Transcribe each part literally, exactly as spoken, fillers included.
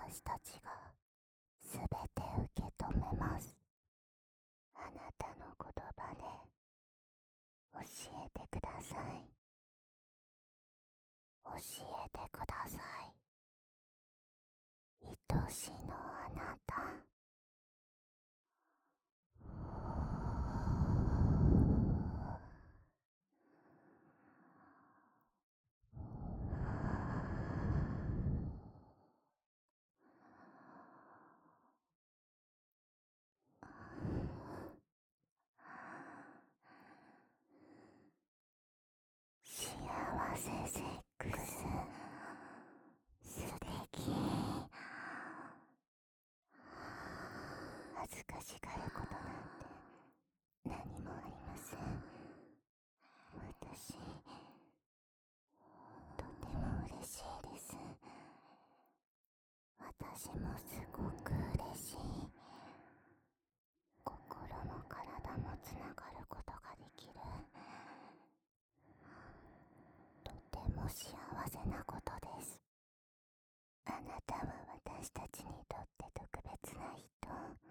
私たちがすべて受け止めます。あなたの言葉で教えてください。教えてください。愛しのあなた。幸せセックス素敵。恥ずかしがることなんて何もありません。私とても嬉しいです。私もすごく嬉しい。心も体もつながることができる。とても幸せなことです。あなたは私たちにとって特別な人。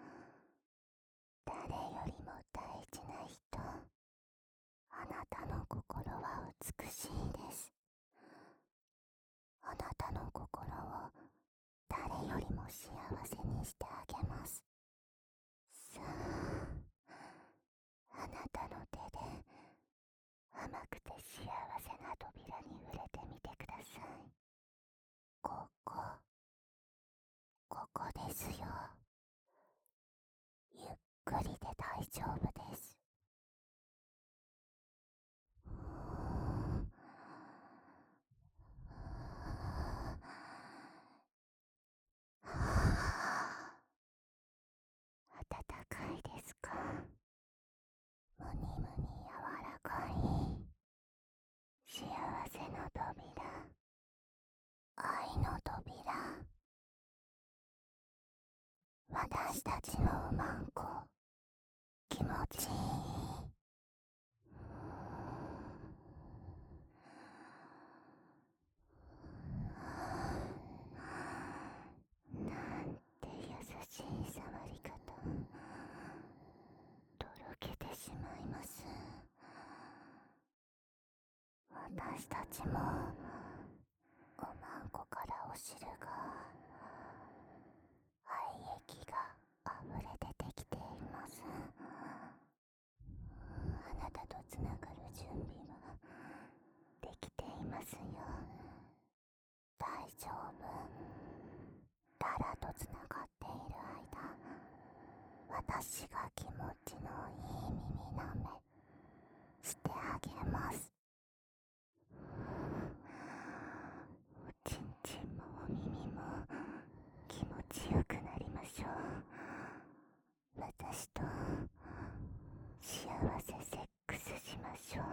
誰よりも大事な人。あなたの心は美しいです。あなたの心を誰よりも幸せにしてあげます。さあ、あなたの手で甘くて幸せな扉に触れてみてください。ここ、ここですよ。ゆっくりで大丈夫です。暖かいですか？むにむに柔らかい幸せの扉、愛の扉。私たちのうまんこ気持ちいい。なんて優しい触り方。とろけてしまいます。私たちもおまんこからお汁が愛液が溢れ出てきています。あなたとつながる準備はできていますよ。大丈夫。ララとつながっている間、私が気持ちのいい耳なめしてあげます。おちんちんもお耳も気持ちよくなりましょう。私と幸せセックスしましょう。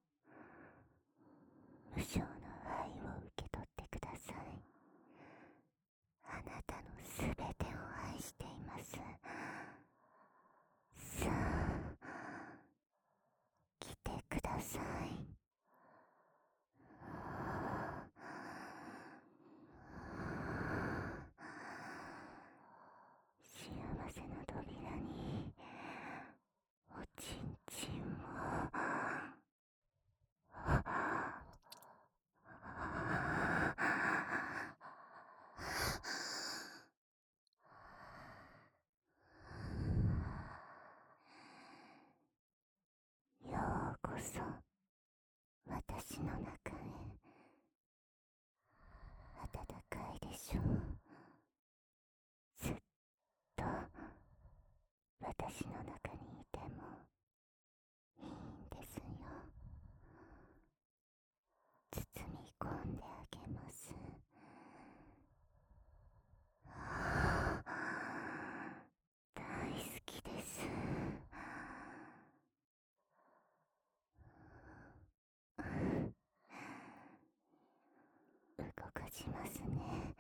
無償の愛を受け取ってください。あなたのすべてを愛しています。さあ、来てください。幸せの扉におちんちんをようこそ私の中へ。暖かいでしょう。ずっと私の中にいてもいいんですよ。包み込んであげます。大好きです。動かしますね。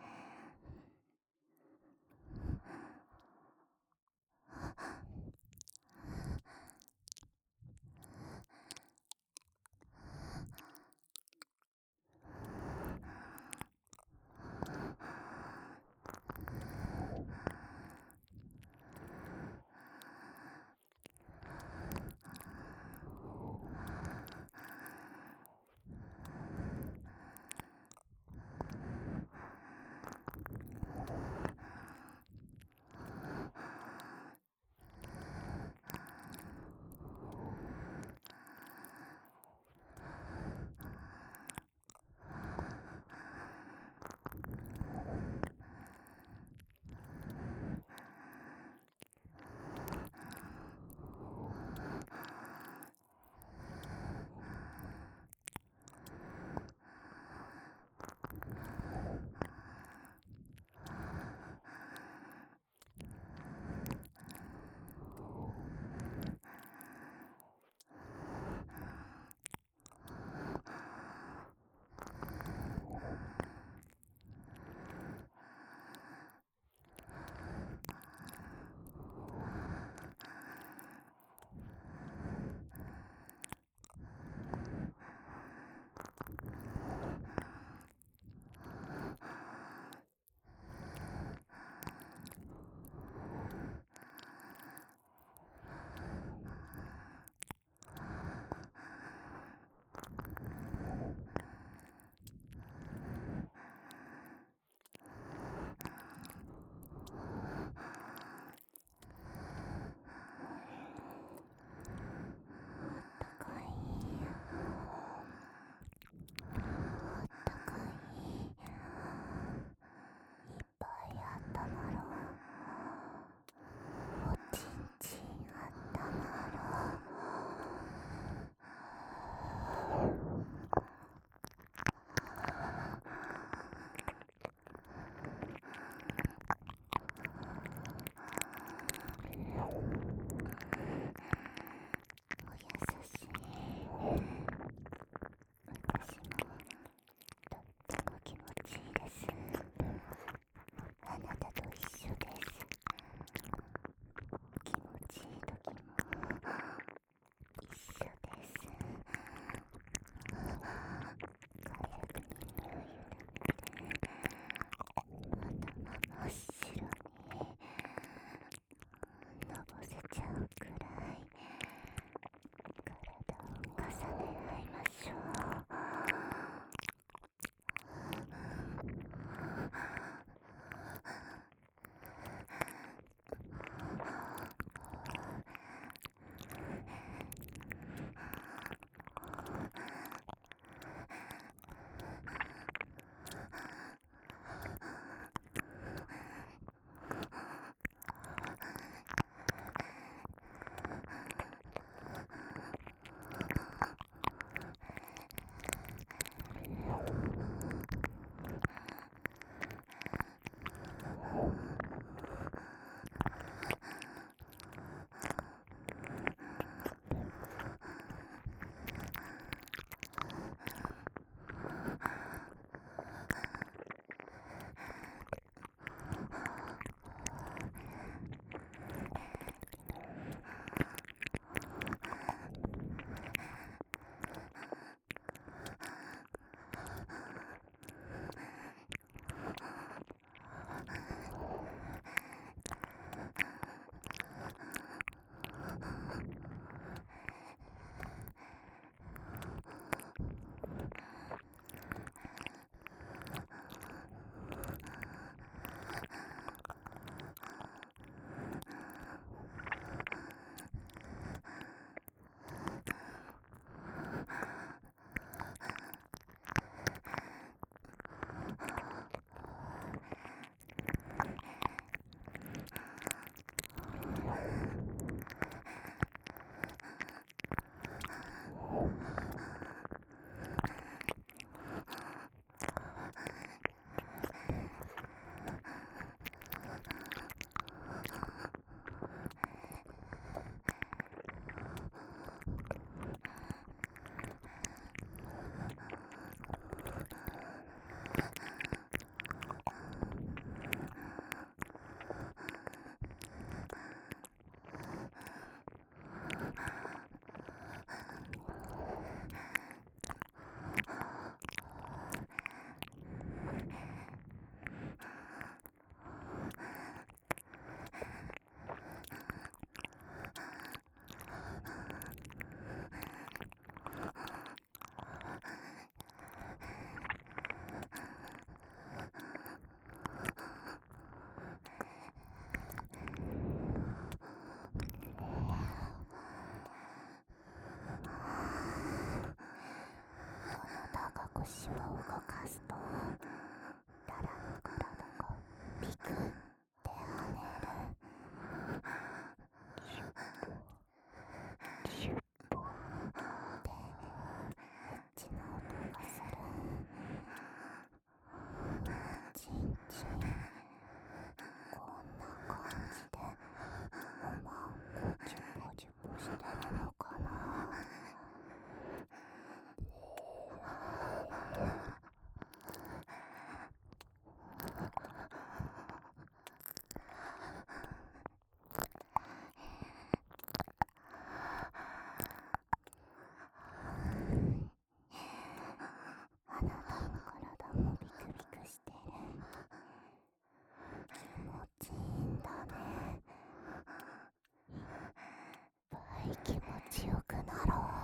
ちよくなろう。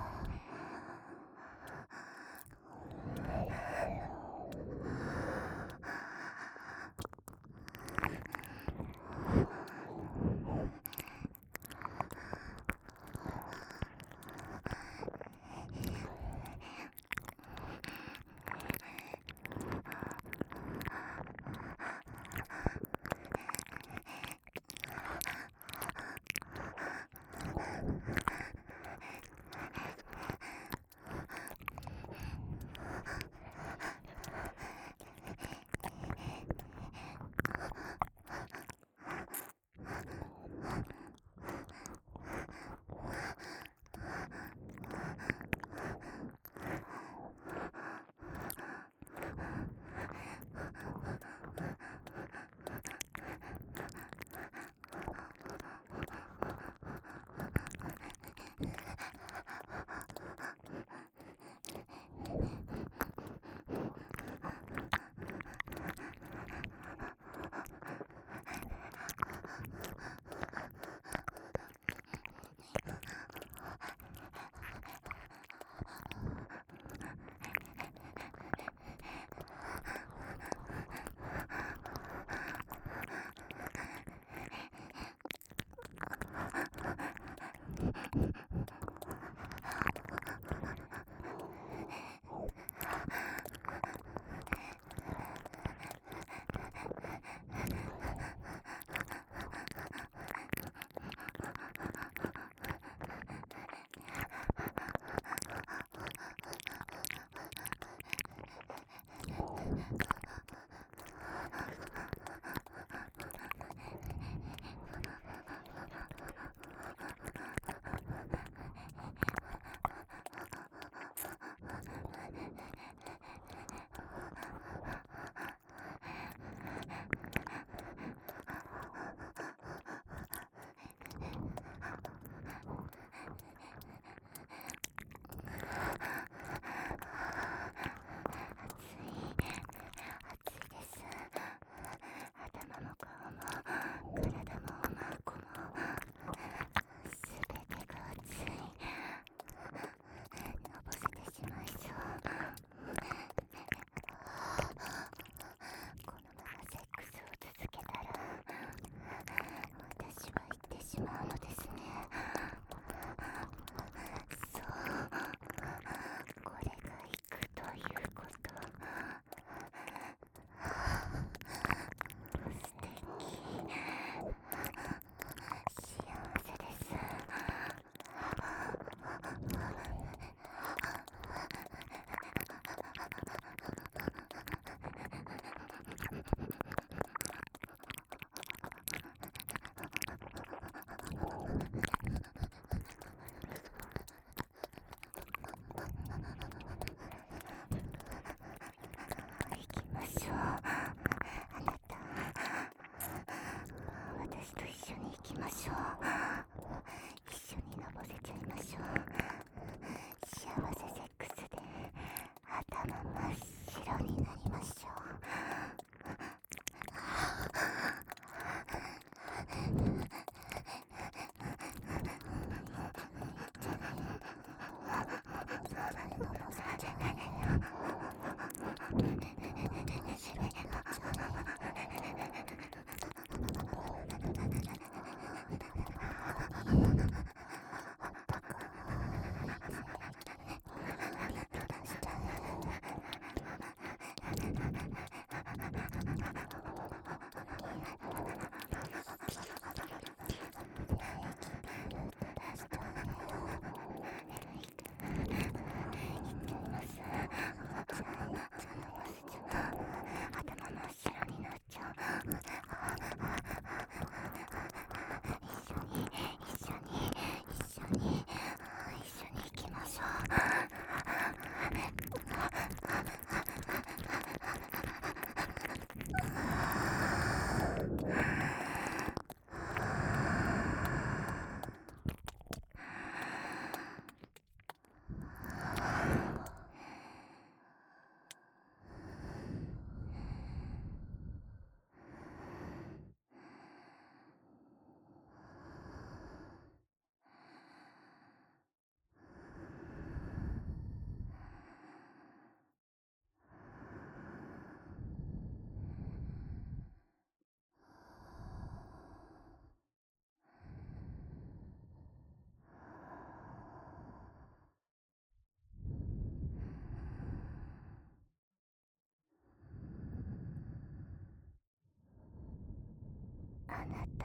あなた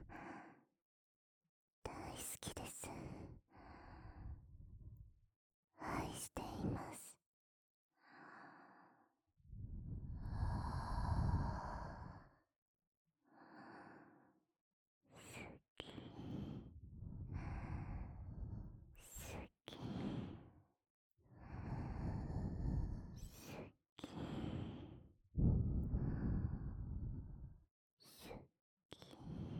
大好きです。愛しています。好き好き好き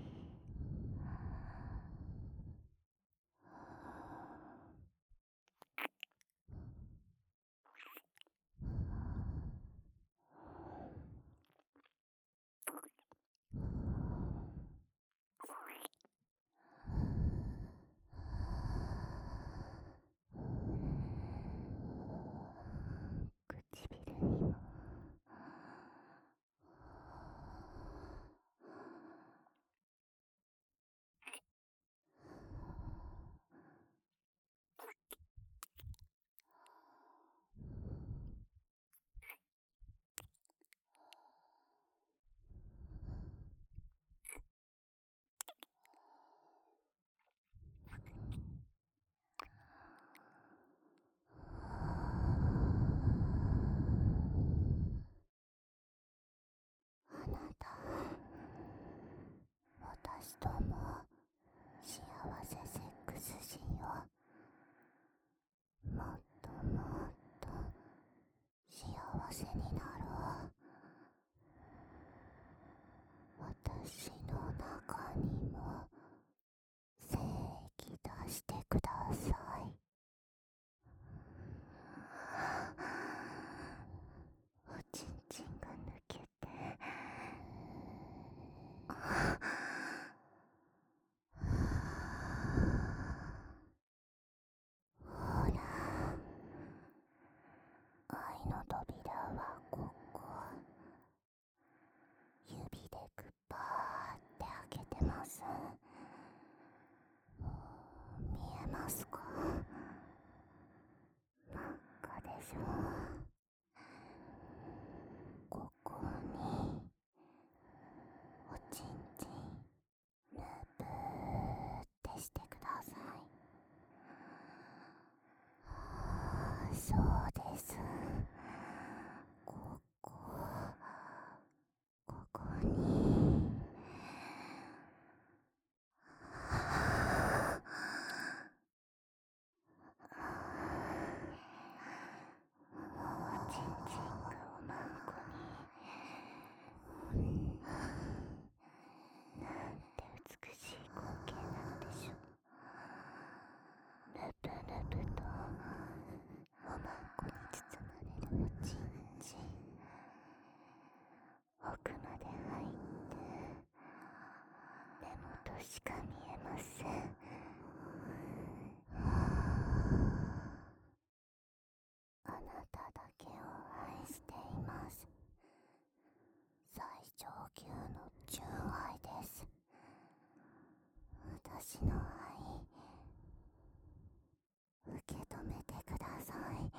唇にもあなた私とも幸せセックスしよう。もっともっと幸せになろう。私の中にも精液出してください。おちんちんが抜けてほら、愛の扉はここ。指でグッパーって開けてます。見えますか？真っ赤でしょ。ここにおちんちんぬぷーってしてください。ああ、そうです。ここここにおちんちんがおまんこに。なんて美しい光景なのでしょう。ぬぷぬぷとおまんこに包まれるおちんちん、奥まで入って根元しか見えません。あなただけを愛しています。最上級の純愛です。私の愛、受け止めてください。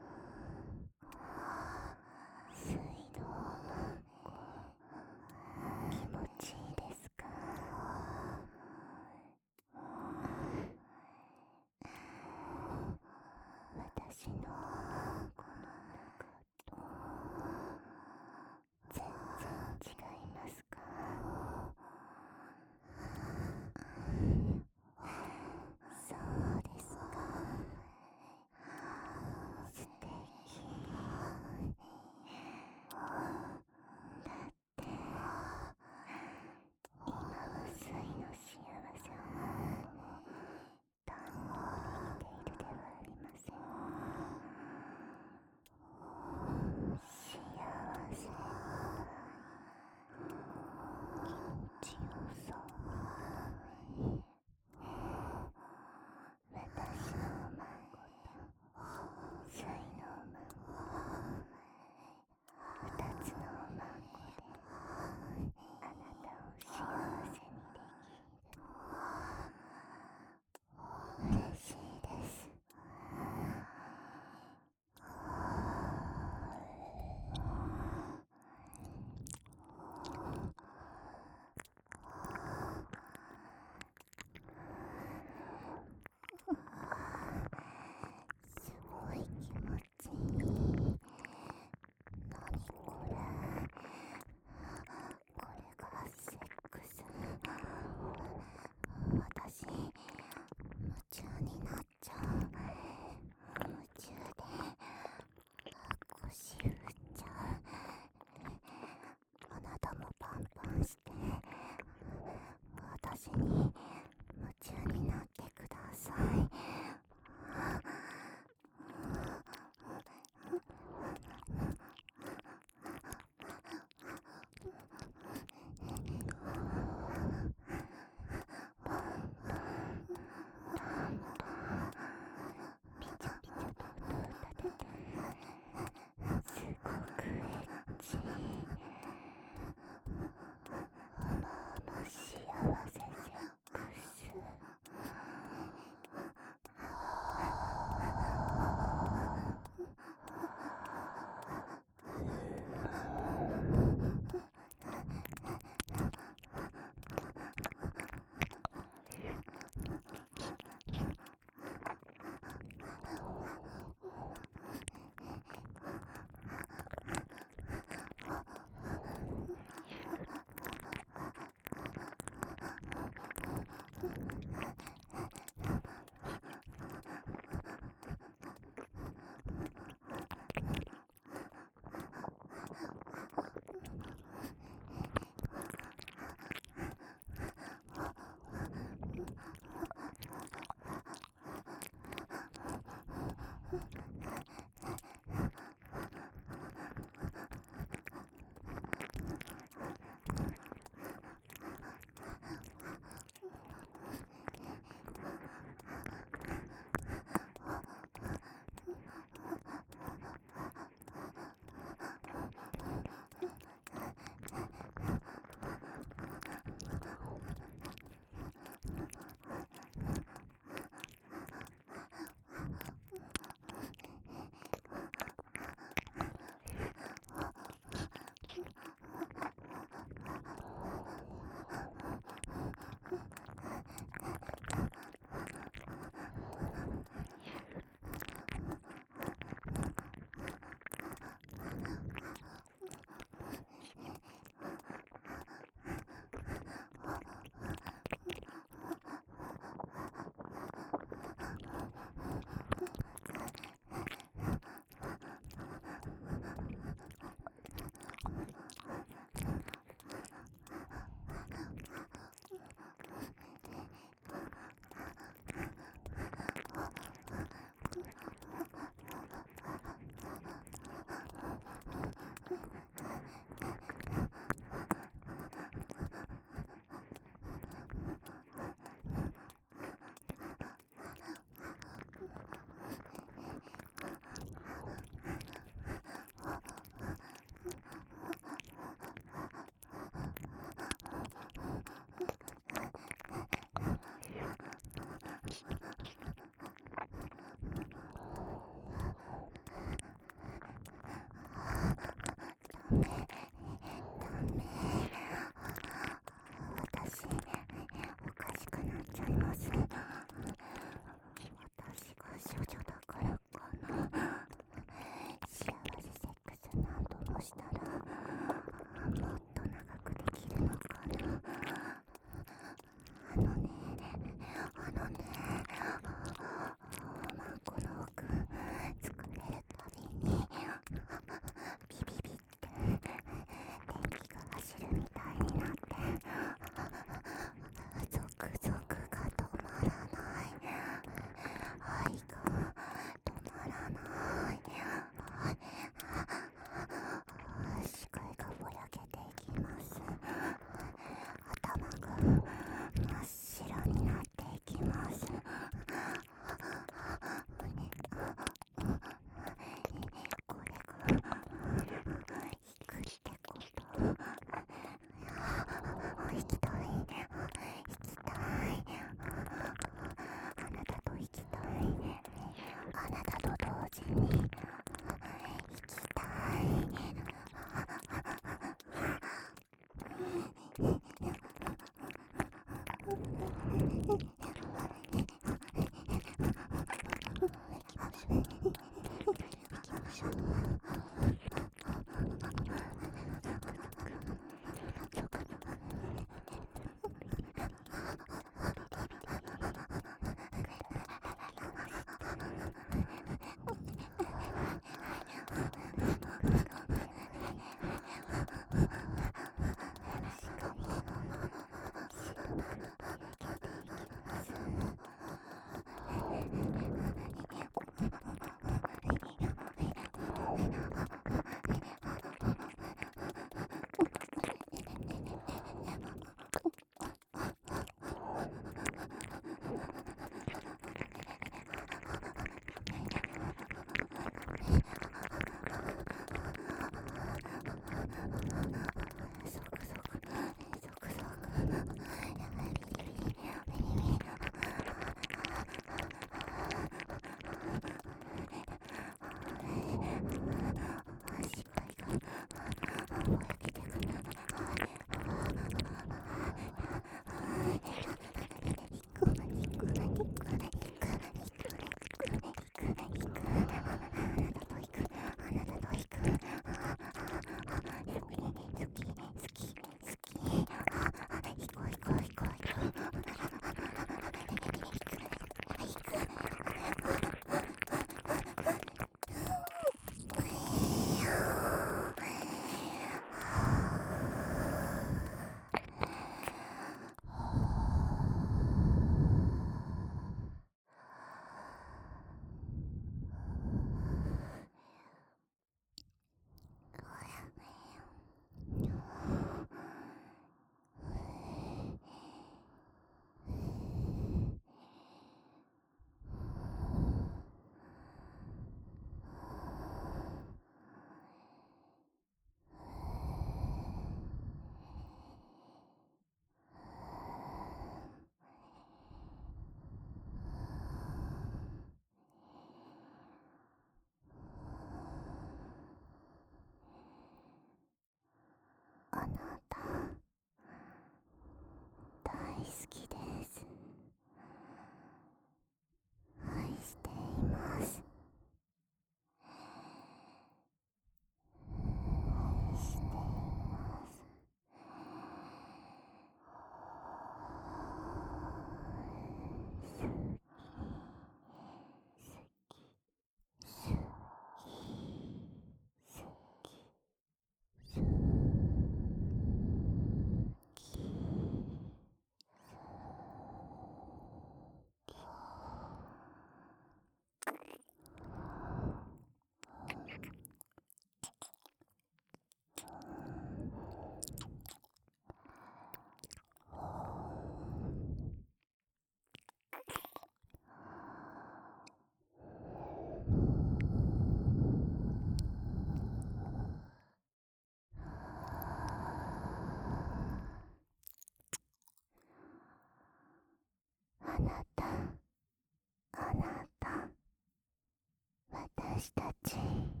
私たち